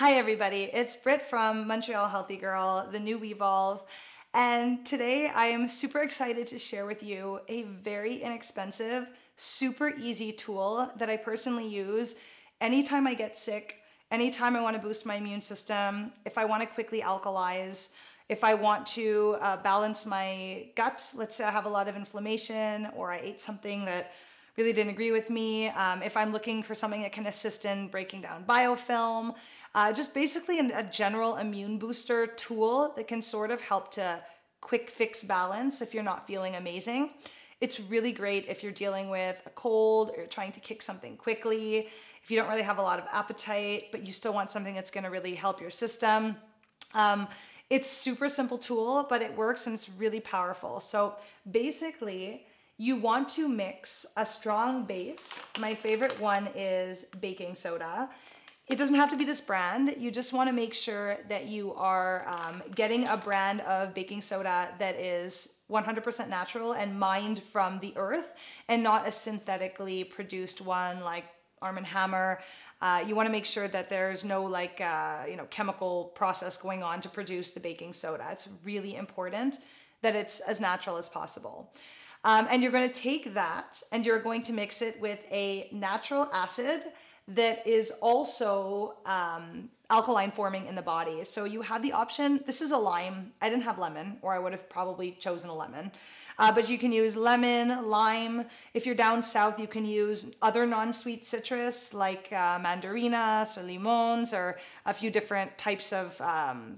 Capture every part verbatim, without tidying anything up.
Hi everybody, it's Britt from Montreal Healthy Girl, the new Wevolve, and today I am super excited to share with you a very inexpensive, super easy tool that I personally use anytime I get sick, anytime I want to boost my immune system, if I want to quickly alkalize, if I want to uh, balance my gut. Let's say I have a lot of inflammation or I ate something that really didn't agree with me, um, if I'm looking for something that can assist in breaking down biofilm, uh, just basically an, a general immune booster tool that can sort of help to quick fix balance if you're not feeling amazing. It's really great if you're dealing with a cold or you're trying to kick something quickly, if you don't really have a lot of appetite, but you still want something that's gonna really help your system. Um, it's super simple tool, but it works and it's really powerful. So basically, you want to mix a strong base. My favorite one is baking soda. It doesn't have to be this brand. You just want to make sure that you are um, getting a brand of baking soda that is one hundred percent natural and mined from the earth and not a synthetically produced one like Arm and Hammer. Uh, you want to make sure that there's no like uh, you know chemical process going on to produce the baking soda. It's really important that it's as natural as possible. Um, and you're going to take that and you're going to mix it with a natural acid that is also um, alkaline forming in the body. So you have the option, this is a lime. I didn't have lemon, or I would have probably chosen a lemon. Uh, but you can use lemon, lime. If you're down south, you can use other non-sweet citrus like uh, mandarinas or limons or a few different types of um,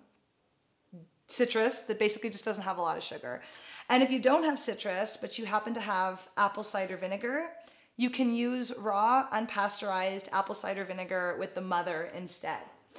citrus that basically just doesn't have a lot of sugar. And if you don't have citrus, but you happen to have apple cider vinegar, you can use raw, unpasteurized apple cider vinegar with the mother instead.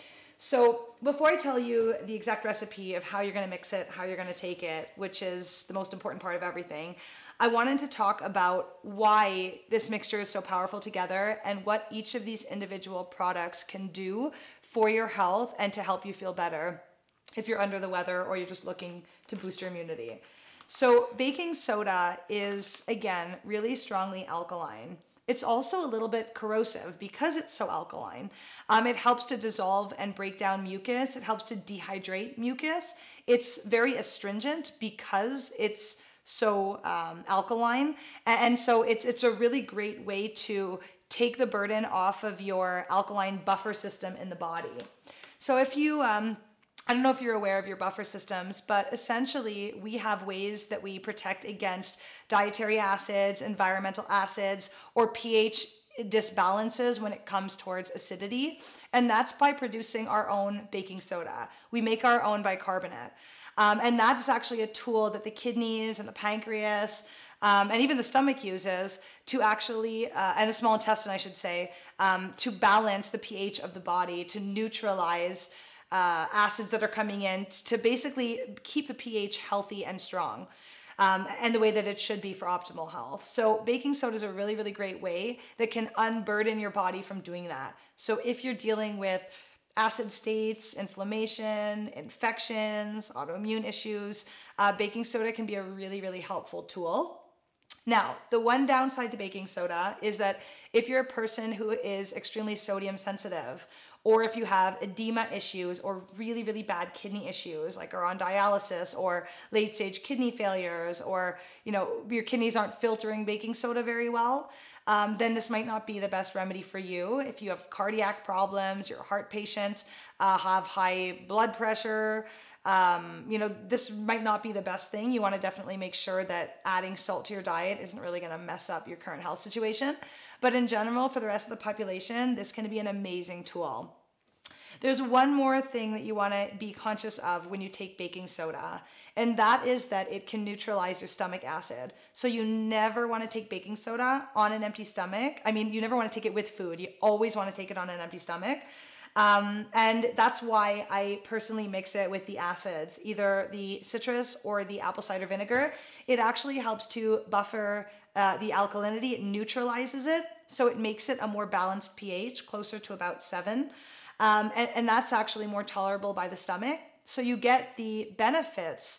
So before I tell you the exact recipe of how you're gonna mix it, how you're gonna take it, which is the most important part of everything, I wanted to talk about why this mixture is so powerful together and what each of these individual products can do for your health and to help you feel better if you're under the weather or you're just looking to boost your immunity. So baking soda is, again, really strongly alkaline. It's also a little bit corrosive because it's so alkaline. Um, it helps to dissolve and break down mucus. It helps to dehydrate mucus. It's very astringent because it's so um, alkaline. And so it's, it's a really great way to take the burden off of your alkaline buffer system in the body. So if you... Um, I don't know if you're aware of your buffer systems, but essentially we have ways that we protect against dietary acids, environmental acids, or pH disbalances when it comes towards acidity. And that's by producing our own baking soda. We make our own bicarbonate. Um, and that's actually a tool that the kidneys and the pancreas um, and even the stomach uses to actually, uh, and the small intestine, I should say, um, to balance the pH of the body, to neutralize Uh, acids that are coming in to basically keep the pH healthy and strong um, and the way that it should be for optimal health. So baking soda is a really, really great way that can unburden your body from doing that. So if you're dealing with acid states, inflammation, infections, autoimmune issues, uh, baking soda can be a really, really helpful tool. Now, the one downside to baking soda is that if you're a person who is extremely sodium sensitive, or if you have edema issues or really, really bad kidney issues, like are on dialysis or late stage kidney failures, or you know your kidneys aren't filtering baking soda very well, um, then this might not be the best remedy for you. If you have cardiac problems, you're a heart patient, uh, have high blood pressure, Um, you know, this might not be the best thing. You want to definitely make sure that adding salt to your diet isn't really going to mess up your current health situation. But in general, for the rest of the population, this can be an amazing tool. There's one more thing that you want to be conscious of when you take baking soda, and that is that it can neutralize your stomach acid. So you never want to take baking soda on an empty stomach. I mean, you never want to take it with food. You always want to take it on an empty stomach. Um, and that's why I personally mix it with the acids, either the citrus or the apple cider vinegar. It actually helps to buffer uh, the alkalinity. It neutralizes it, so it makes it a more balanced pH, closer to about seven. Um, and, and that's actually more tolerable by the stomach. So you get the benefits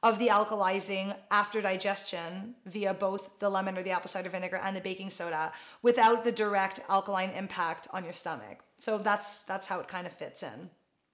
of the alkalizing after digestion via both the lemon or the apple cider vinegar and the baking soda without the direct alkaline impact on your stomach. So that's that's how it kind of fits in.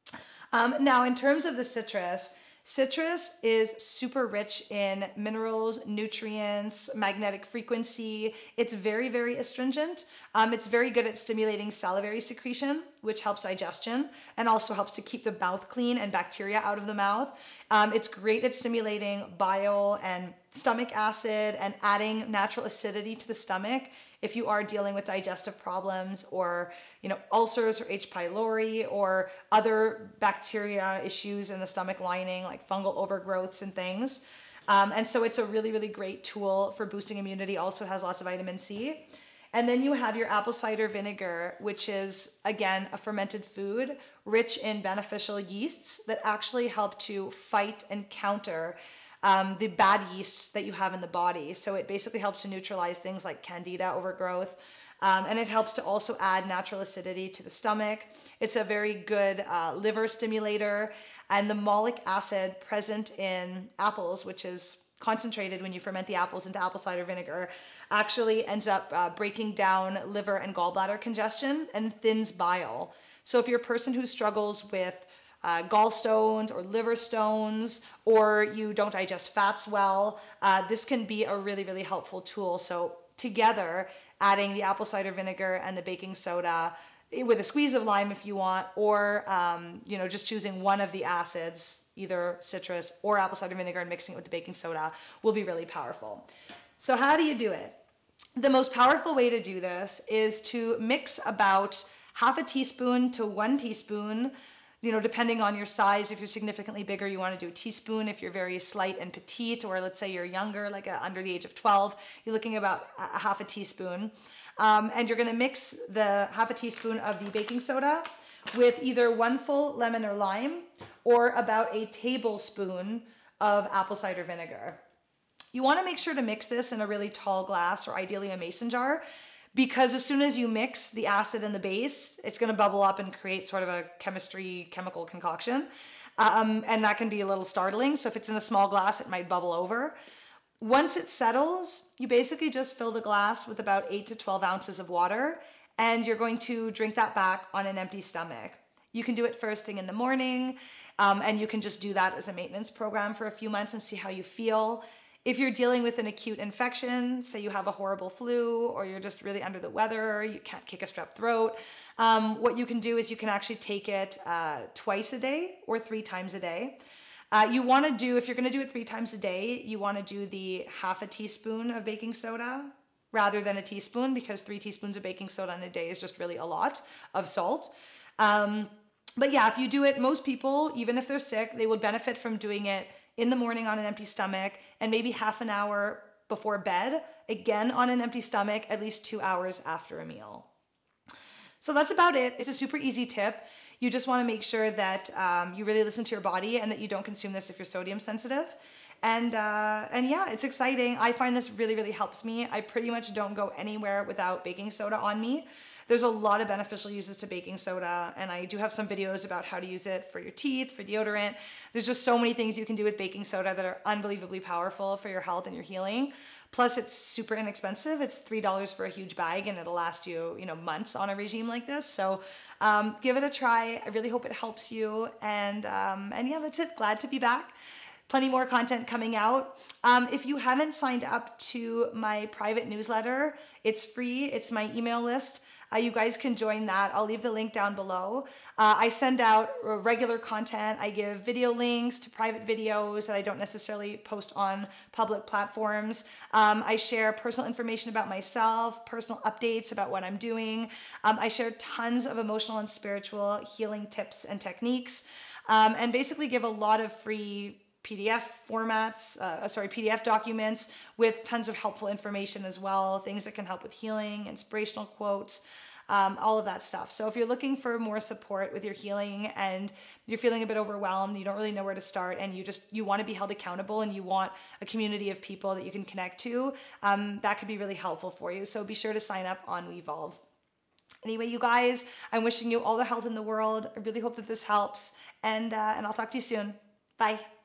Um, now, in terms of the citrus, citrus is super rich in minerals, nutrients, magnetic frequency. It's very, very astringent. Um, it's very good at stimulating salivary secretion, which helps digestion and also helps to keep the mouth clean and bacteria out of the mouth. Um, it's great at stimulating bile and stomach acid and adding natural acidity to the stomach if you are dealing with digestive problems or, you know, ulcers or H. pylori or other bacteria issues in the stomach lining like fungal overgrowths and things. Um, and so it's a really, really great tool for boosting immunity. Also has lots of vitamin C. And then you have your apple cider vinegar, which is, again, a fermented food rich in beneficial yeasts that actually help to fight and counter um, the bad yeasts that you have in the body. So it basically helps to neutralize things like candida overgrowth. Um, and it helps to also add natural acidity to the stomach. It's a very good uh, liver stimulator. And the malic acid present in apples, which is concentrated when you ferment the apples into apple cider vinegar, actually ends up uh, breaking down liver and gallbladder congestion and thins bile. So if you're a person who struggles with uh, gallstones or liver stones, or you don't digest fats well, uh, this can be a really, really helpful tool. So together, adding the apple cider vinegar and the baking soda with a squeeze of lime if you want, or um, you know, just choosing one of the acids, either citrus or apple cider vinegar, and mixing it with the baking soda will be really powerful. So how do you do it? The most powerful way to do this is to mix about half a teaspoon to one teaspoon, you know, depending on your size. If you're significantly bigger, you want to do a teaspoon. If you're very slight and petite, or let's say you're younger, like a, under the age of twelve, you're looking about a half a teaspoon. Um, and you're going to mix the half a teaspoon of the baking soda with either one full lemon or lime, or about a tablespoon of apple cider vinegar. You want to make sure to mix this in a really tall glass, or ideally a mason jar, because as soon as you mix the acid and the base, it's going to bubble up and create sort of a chemistry, chemical concoction. Um, and that can be a little startling. So if it's in a small glass, it might bubble over. Once it settles, you basically just fill the glass with about eight to twelve ounces of water, and you're going to drink that back on an empty stomach. You can do it first thing in the morning, um, and you can just do that as a maintenance program for a few months and see how you feel. If you're dealing with an acute infection, say you have a horrible flu, or you're just really under the weather, you can't kick a strep throat, um, what you can do is you can actually take it uh, twice a day or three times a day. Uh, you want to do, if you're going to do it three times a day, you want to do the half a teaspoon of baking soda rather than a teaspoon, because three teaspoons of baking soda in a day is just really a lot of salt. Um, but yeah, if you do it, most people, even if they're sick, they would benefit from doing it in the morning on an empty stomach, and maybe half an hour before bed, again on an empty stomach, at least two hours after a meal. So that's about it. It's a super easy tip. You just want to make sure that um, you really listen to your body, and that you don't consume this if you're sodium sensitive. And uh, and yeah, it's exciting. I find this really, really helps me. I pretty much don't go anywhere without baking soda on me. There's a lot of beneficial uses to baking soda, and I do have some videos about how to use it for your teeth, for deodorant. There's just so many things you can do with baking soda that are unbelievably powerful for your health and your healing. Plus, it's super inexpensive. It's three dollars for a huge bag, and it'll last you, you know, months on a regime like this. So um, give it a try. I really hope it helps you. And um, and yeah, that's it. Glad to be back. Plenty more content coming out. Um, if you haven't signed up to my private newsletter, it's free. It's my email list. Uh, you guys can join that. I'll leave the link down below. Uh, I send out regular content. I give video links to private videos that I don't necessarily post on public platforms. Um, I share personal information about myself, personal updates about what I'm doing. Um, I share tons of emotional and spiritual healing tips and techniques, um, and basically give a lot of free P D F formats, uh, sorry, P D F documents with tons of helpful information as well, things that can help with healing, inspirational quotes, um, all of that stuff. So if you're looking for more support with your healing and you're feeling a bit overwhelmed, you don't really know where to start, and you just, you want to be held accountable and you want a community of people that you can connect to, um, that could be really helpful for you. So be sure to sign up on Weevolve. Anyway, you guys, I'm wishing you all the health in the world. I really hope that this helps, and, uh, and I'll talk to you soon. Bye.